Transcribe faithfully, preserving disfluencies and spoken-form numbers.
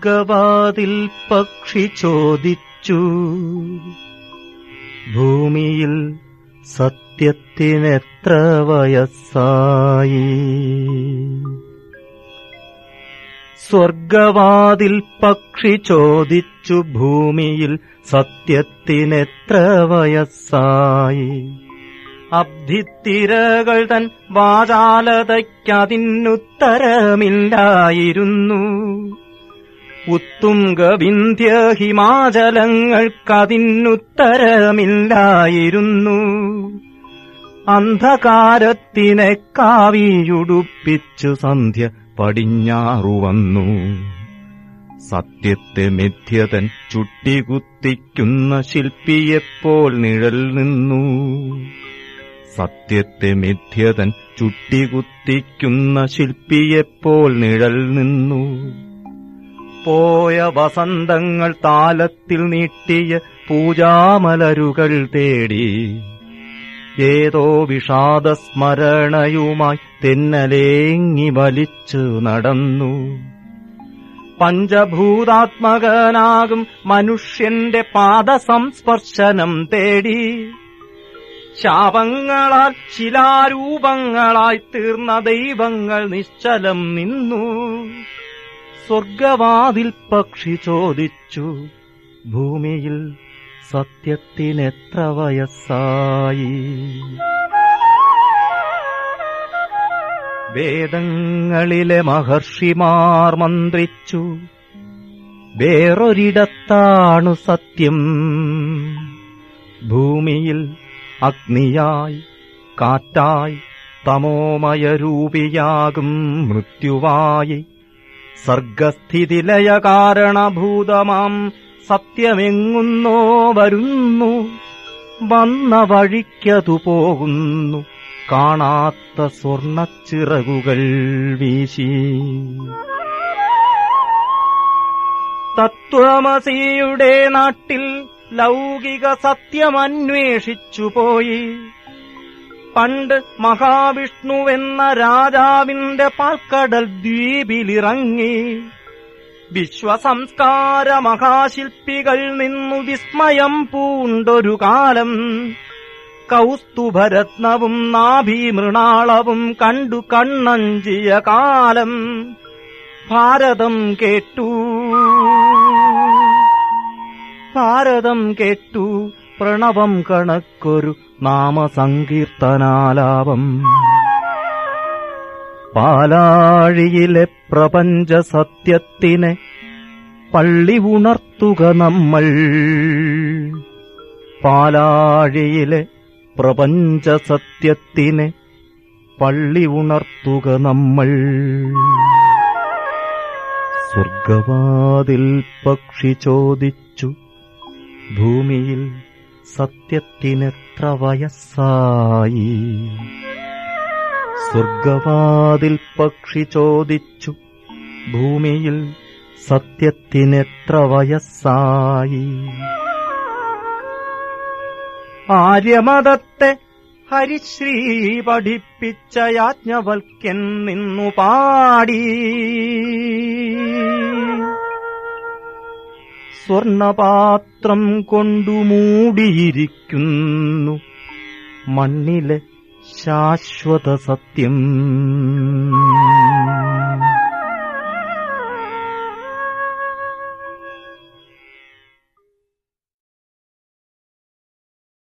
സ്വർഗവാതിൽ പക്ഷി ചോദിച്ചു, ഭൂമിയിൽ സത്യത്തിനെത്ര വയസ്സായി? സ്വർഗവാതിൽ പക്ഷി ചോദിച്ചു, ഭൂമിയിൽ സത്യത്തിനെത്ര വയസ്സായി? അബ്ധിത്തിരകൾ തൻ വാചാലതയ്ക്കതിനുത്തരമില്ലായിരുന്നു. ഉത്തുംഗവിന്ധ്യ ഹിമാചലങ്ങൾക്കതിനുത്തരമില്ലായിരുന്നു. അന്ധകാരത്തിനെ കാവിയുടുപ്പിച്ചു സന്ധ്യ പടിഞ്ഞാറുവന്നു. സത്യത്തെ മിഥ്യതൻ ചുട്ടികുത്തിക്കുന്ന ശില്പിയെപ്പോൾ നിഴൽ നിന്നു. സത്യത്തെ മിഥ്യതൻ ചുട്ടികുത്തിക്കുന്ന ശില്പിയെപ്പോൾ നിഴൽ നിന്നു. പോയ വസന്തങ്ങൾ താലത്തിൽ നീട്ടിയ പൂജാമലരുകൾ തേടി ഏതോ വിഷാദസ്മരണയുമായി തെന്നലേങ്ങി വലിച്ചു നടന്നു. പഞ്ചഭൂതാത്മകനാകും മനുഷ്യന്റെ പാദസംസ്പർശനം തേടി ശാപങ്ങളാൽ ശിലാരൂപങ്ങളായി തീർന്ന ദൈവങ്ങൾ നിശ്ചലം നിന്നു. സ്വർഗവാതിൽ പക്ഷി ചോദിച്ചു, ഭൂമിയിൽ സത്യത്തിനെത്ര വയസ്സായി? വേദങ്ങളിലെ മഹർഷിമാർ മന്ത്രിച്ചു, വേറൊരിടത്താണു സത്യം. ഭൂമിയിൽ അഗ്നിയായി കാറ്റായി തമോമയരൂപിയാകും മൃത്യുവായി സർഗസ്ഥിതിലയ കാരണഭൂതമാം സത്യമെങ്ങുന്നോ വരുന്നു. വന്ന വഴിക്കതു പോകുന്നു കാണാത്ത സ്വർണച്ചിറകുകൾ വീശി. തത്വമസിയുടെ നാട്ടിൽ ലൗകിക സത്യമന്വേഷിച്ചുപോയി. പണ്ട് മഹാവിഷ്ണുവെന്ന രാജാവിന്റെ പാൽക്കടൽ ദ്വീപിലിറങ്ങി. വിശ്വസംസ്കാര മഹാശില്പികൾ നിന്നു വിസ്മയം പൂണ്ടൊരു കാലം. കൗസ്തുഭരത്നവും നാഭീമൃണാളവും കണ്ടു കണ്ണഞ്ചിയ കാലം. ഭാരതം കേട്ടു ഭാരതം കേട്ടു പ്രണവം കണക്കൊരു നാമസങ്കീർത്തനാലാപം. പാലാഴിയിലെ പ്രപഞ്ച സത്യത്തിനെ പള്ളി ഉണർത്തുക നമ്മൾ. പാലാഴിയിലെ പ്രപഞ്ച സത്യത്തിനെ പള്ളി ഉണർത്തുക നമ്മൾ. സ്വർഗവാതിൽ പക്ഷി ചോദിച്ചു, ഭൂമിയിൽ സത്യത്തിനെത്ര വയസ്സായി? സ്വർഗവാതിൽ പക്ഷി ചോദിച്ചു, ഭൂമിയിൽ സത്യത്തിനെത്ര വയസ്സായി? ആര്യമതത്തെ ഹരിശ്രീ പഠിപ്പിച്ച യാജ്ഞവൽക്യൻ നിന്നു പാടി. സ്വർണപാത്രം കൊണ്ടു മൂടിയിരിക്കുന്നു മണ്ണിലെ ശാശ്വത സത്യം.